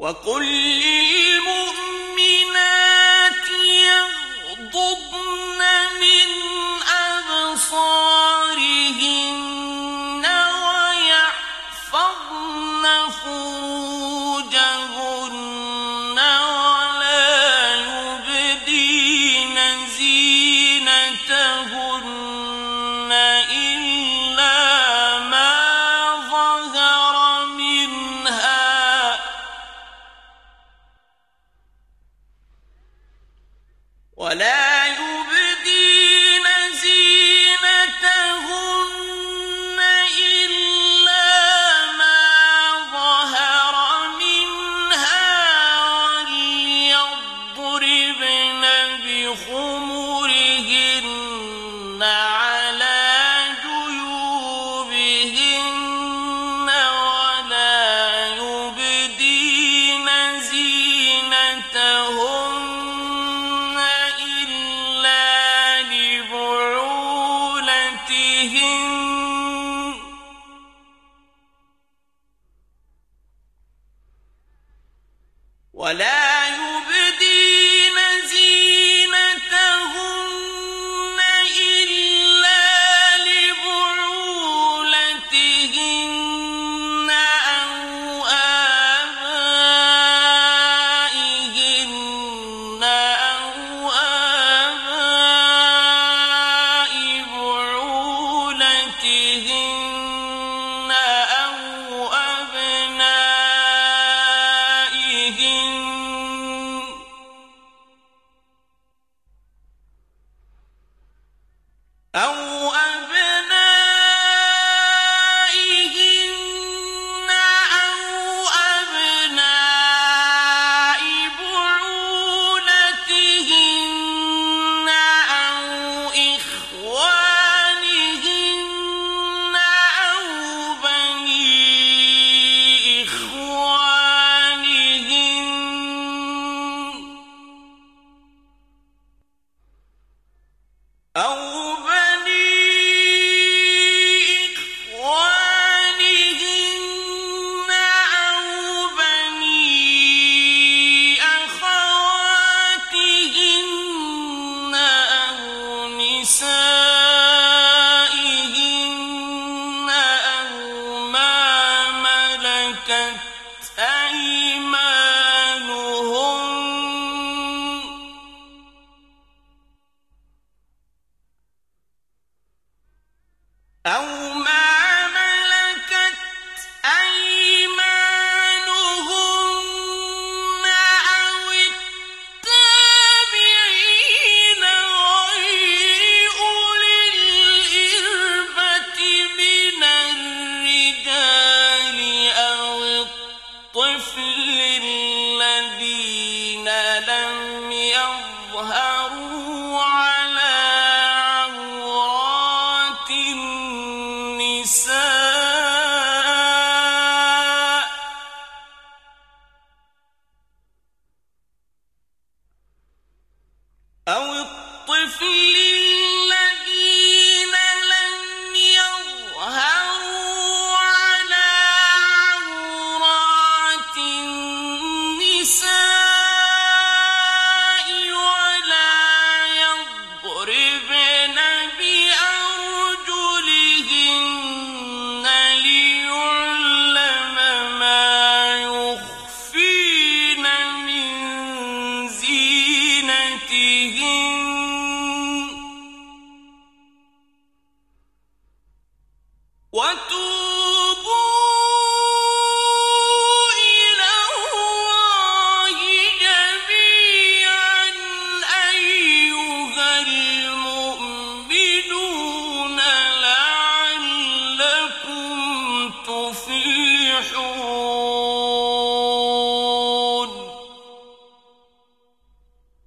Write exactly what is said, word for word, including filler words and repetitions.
وقل للمؤمنات يغضضن من أبصارهن ويحفظن فروجهن ولا يبدين زينتهن إلا ما ظهر منها ولا يبدين زينتهن إلا ما ظهر منها وليضربن بخمرهن على جيوبهن ولا يبدين زينتهن ولا يبدين زينتهن إلا لبعولتهن أو آبائهن أو آباء بعولتهن أو أبنائهن أو أبنائهن أو أبناء بعولتهن أو إخوانهن أو بني إخوانهن أو نسائهن أو ما ملكت أيمانهن أو ما ملكت أيمانهن أو التابعين غير أولي الإربة من الرجال أو الطفل الذين لم يظهروا على عورات النساء أو الطفل الذين لم يظهروا على عورات النساء ولا يضربن بأرجلهن ليعلم ما يخفين من زينتهن وَتُ